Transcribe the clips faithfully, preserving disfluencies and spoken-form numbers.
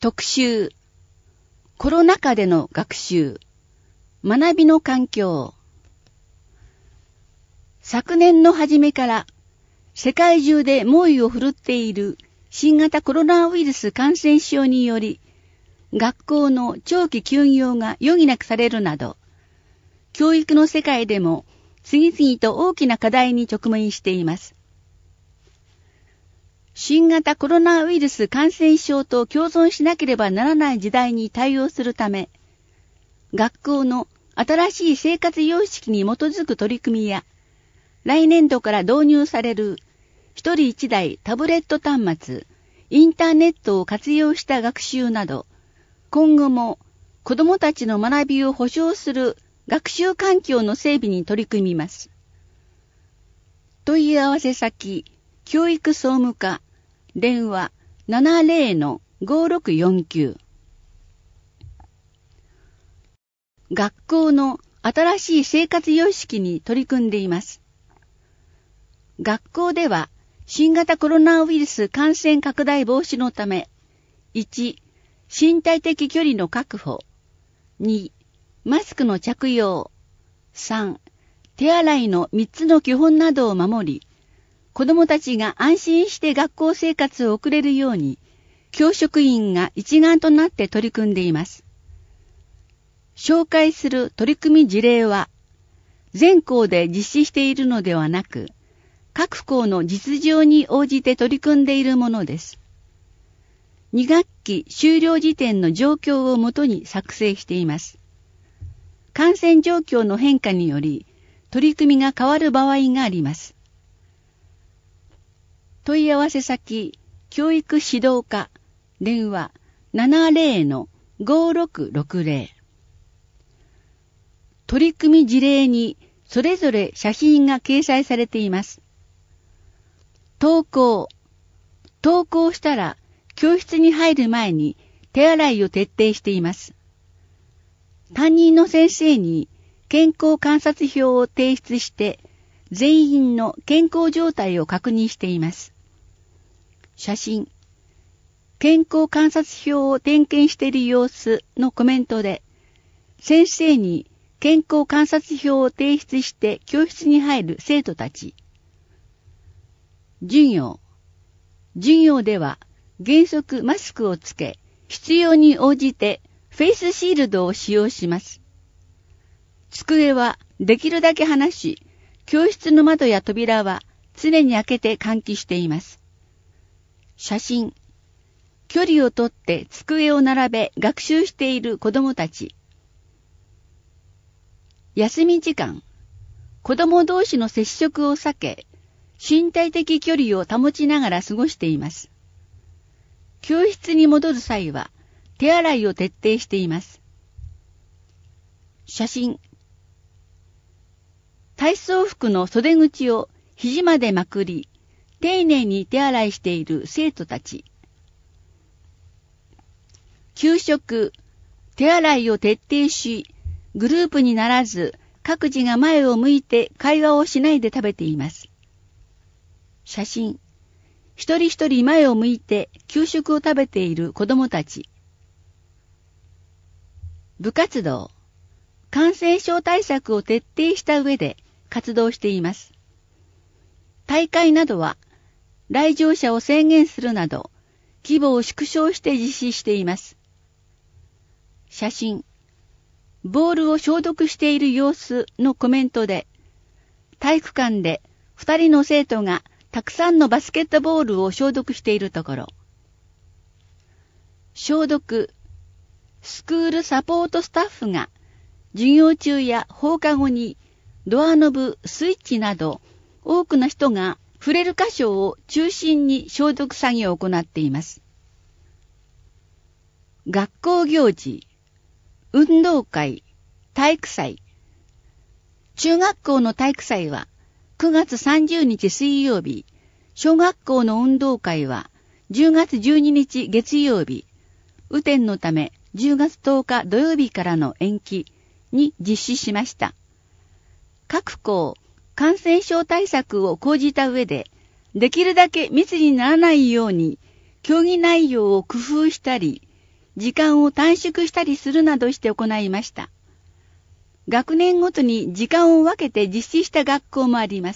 特集、コロナ禍での学習、学びの環境。昨年の初めから世界中で猛威を振るっている新型コロナウイルス感染症により、学校の長期休業が余儀なくされるなど、教育の世界でも次々と大きな課題に直面しています。新型コロナウイルス感染症と共存しなければならない時代に対応するため、学校の新しい生活様式に基づく取り組みや、来年度から導入される一人一台タブレット端末、インターネットを活用した学習など、今後も子どもたちの学びを保障する学習環境の整備に取り組みます。問い合わせ先、教育総務課、電話 ななゼロ ごろくよんきゅう。学校の新しい生活様式に取り組んでいます。学校では新型コロナウイルス感染拡大防止のため、いち、身体的距離の確保、に、マスクの着用、さん、手洗いのみっつの基本などを守り、子どもたちが安心して学校生活を送れるように、教職員が一丸となって取り組んでいます。紹介する取り組み事例は、全校で実施しているのではなく、各校の実情に応じて取り組んでいるものです。に学期終了時点の状況をもとに作成しています。感染状況の変化により、取り組みが変わる場合があります。問い合わせ先、教育指導課、電話 ななゼロ ごろくろくゼロ。取り組み事例にそれぞれ写真が掲載されています。登校。登校したら教室に入る前に手洗いを徹底しています。担任の先生に健康観察表を提出して全員の健康状態を確認しています。写真。健康観察表を点検している様子のコメントで、先生に健康観察表を提出して教室に入る生徒たち。授業。授業では原則マスクをつけ、必要に応じてフェイスシールドを使用します。机はできるだけ離し、教室の窓や扉は常に開けて換気しています。写真。距離をとって机を並べ学習している子どもたち。休み時間。子ども同士の接触を避け、身体的距離を保ちながら過ごしています。教室に戻る際は手洗いを徹底しています。写真。体操服の袖口を肘までまくり、丁寧に手洗いしている生徒たち。給食。手洗いを徹底し、グループにならず、各自が前を向いて会話をしないで食べています。写真。一人一人前を向いて給食を食べている子どもたち。部活動。感染症対策を徹底した上で活動しています。大会などは来場者を制限するなど規模を縮小して実施しています。写真。ボールを消毒している様子のコメントで、体育館で二人の生徒がたくさんのバスケットボールを消毒しているところ。消毒。スクールサポートスタッフが授業中や放課後にドアノブ、スイッチなど多くの人が触れる箇所を中心に消毒作業を行っています。学校行事。運動会、体育祭。中学校の体育祭はくがつさんじゅうにち水曜日、小学校の運動会はじゅうがつじゅうににち月曜日、雨天のためじゅうがつとおか土曜日からの延期に実施しました。各校、感染症対策を講じた上で、できるだけ密にならないように、競技内容を工夫したり、 時間を短縮したりするなどして行いました。学年ごとに時間を分けて実施した学校もあります。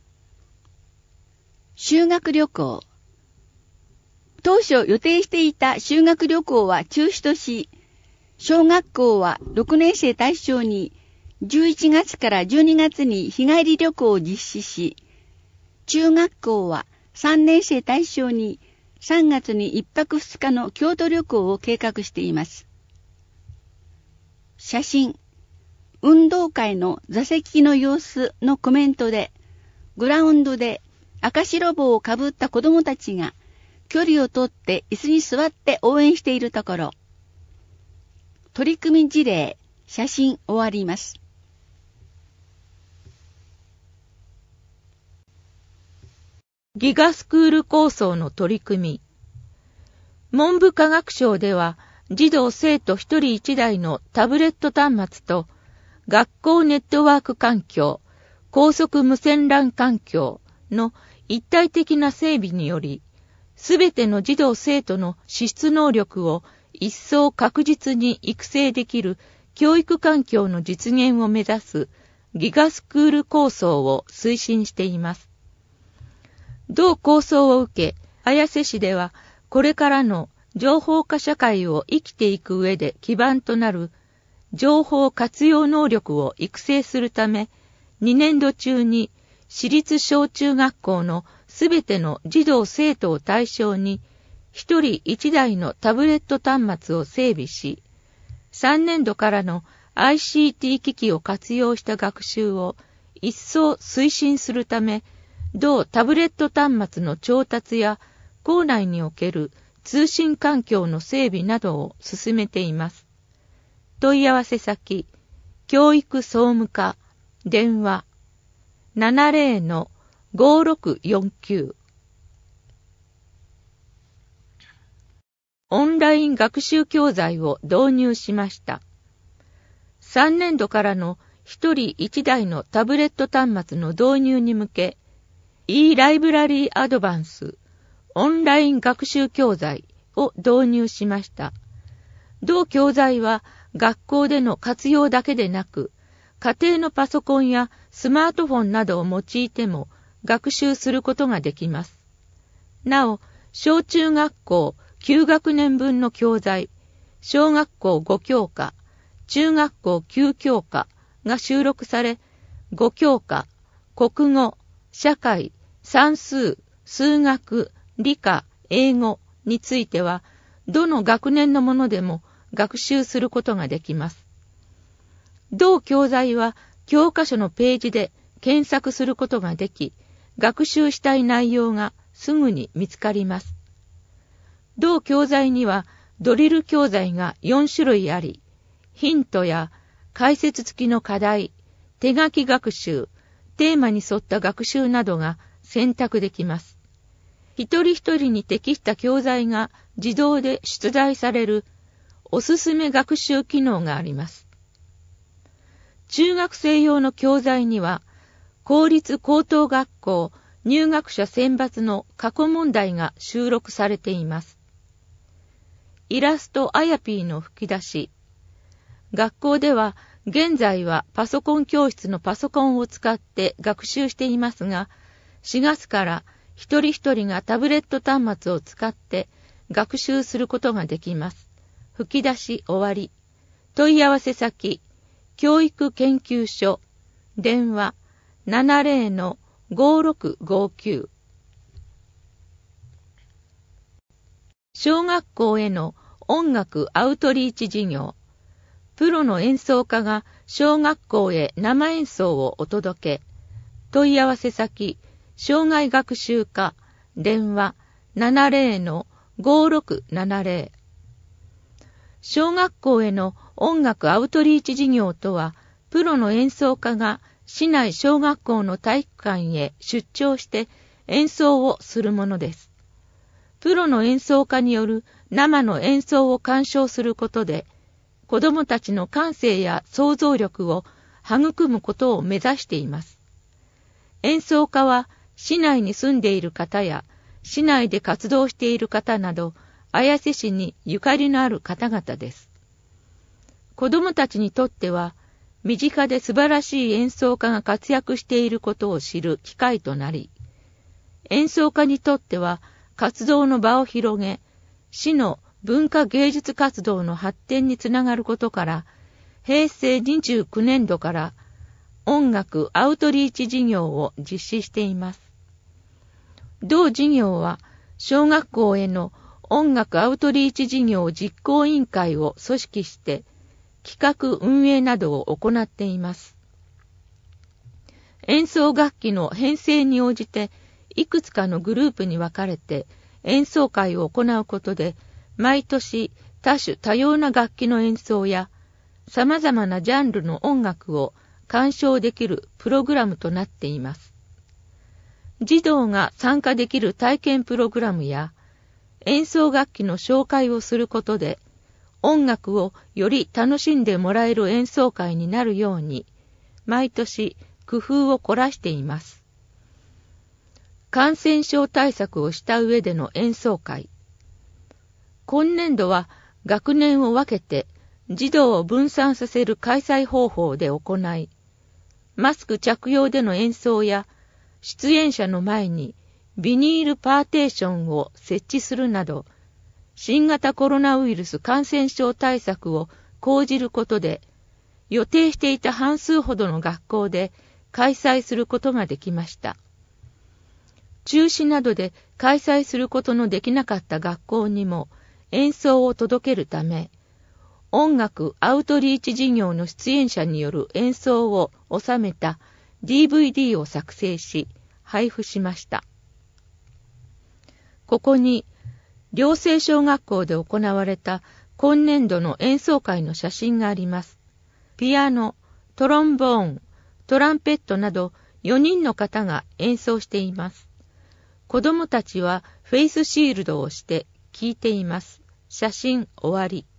修学旅行。当初予定していた修学旅行は中止とし、小学校はろくねん生対象にじゅういちがつからじゅうにがつに日帰り旅行を実施し、中学校はさんねん生対象にさんがつにいっぱくふつかの京都旅行を計画しています。写真。運動会の座席の様子のコメントで、グラウンドで赤白帽をかぶった子供たちが距離をとって椅子に座って応援しているところ。取り組み事例、写真終わります。 ギガスクール構想の取り組み。文部科学省では、児童生徒一人一台のタブレット端末と、学校ネットワーク環境、高速無線 ラン 環境の一体的な整備により、すべての児童生徒の資質能力を一層確実に育成できる教育環境の実現を目指すギガスクール構想を推進しています。同構想を受け、綾瀬市ではこれからの情報化社会を生きていく上で基盤となる情報活用能力を育成するため、にねんど中に私立小中学校のすべての児童生徒を対象に一人一台のタブレット端末を整備し、さんねんどからの アイシーティー 機器を活用した学習を一層推進するため、同タブレット端末の調達や校内における通信環境の整備などを進めています。問い合わせ先、教育総務課、電話、ななぜろのごろくよんきゅう。オンライン学習教材を導入しました。さんねんどからの一人一台のタブレット端末の導入に向け、e ライブラリーアドバンスオンライン学習教材を導入しました。同教材は学校での活用だけでなく、家庭のパソコンやスマートフォンなどを用いても学習することができます。なお、小中学校きゅうがくねんぶんの教材、小学校ごきょうか、中学校きゅうきょうかが収録され、ごきょうか、国語、社会、算数、数学、理科、英語については、どの学年のものでも学習することができます。同教材は教科書のページで検索することができ、学習したい内容がすぐに見つかります。同教材にはドリル教材がよんしゅるいあり、ヒントや解説付きの課題、手書き学習、テーマに沿った学習などが選択できます。一人一人に適した教材が自動で出題されるおすすめ学習機能があります。中学生用の教材には、公立高等学校入学者選抜の過去問題が収録されています。イラストあやぴーの吹き出し。学校では現在はパソコン教室のパソコンを使って学習していますが、しがつから一人一人がタブレット端末を使って学習することができます。吹き出し終わり。問い合わせ先、教育研究所、電話 ななぜろのごろくごきゅう。小学校への音楽アウトリーチ事業。プロの演奏家が小学校へ生演奏をお届け。問い合わせ先、障害学習課、電話 ななぜろのごろくななぜろ。小学校への音楽アウトリーチ事業とは、プロの演奏家が市内小学校の体育館へ出張して演奏をするものです。プロの演奏家による生の演奏を鑑賞することで、子どもたちの感性や想像力を育むことを目指しています。演奏家は市内に住んでいる方や市内で活動している方など綾瀬市にゆかりのある方々です。子供たちにとっては、身近で素晴らしい演奏家が活躍していることを知る機会となり、演奏家にとっては活動の場を広げ、市の文化芸術活動の発展につながることから、へいせいにじゅうきゅうねんどから音楽アウトリーチ事業を実施しています。同事業は小学校への音楽アウトリーチ事業実行委員会を組織して企画運営などを行っています。演奏楽器の編成に応じていくつかのグループに分かれて演奏会を行うことで、毎年多種多様な楽器の演奏や様々なジャンルの音楽を鑑賞できるプログラムとなっています。児童が参加できる体験プログラムや演奏楽器の紹介をすることで、音楽をより楽しんでもらえる演奏会になるように、毎年工夫を凝らしています。感染症対策をした上での演奏会。今年度は学年を分けて児童を分散させる開催方法で行い、マスク着用での演奏や出演者の前にビニールパーテーションを設置するなど、新型コロナウイルス感染症対策を講じることで、予定していた半数ほどの学校で開催することができました。中止などで開催することのできなかった学校にも演奏を届けるため、音楽アウトリーチ事業の出演者による演奏を収めた ディーブイディー を作成し、配布しました。ここに、寮生小学校で行われた今年度の演奏会の写真があります。ピアノ、トロンボーン、トランペットなどよにんの方が演奏しています。子供たちはフェイスシールドをして聴いています。写真終わり。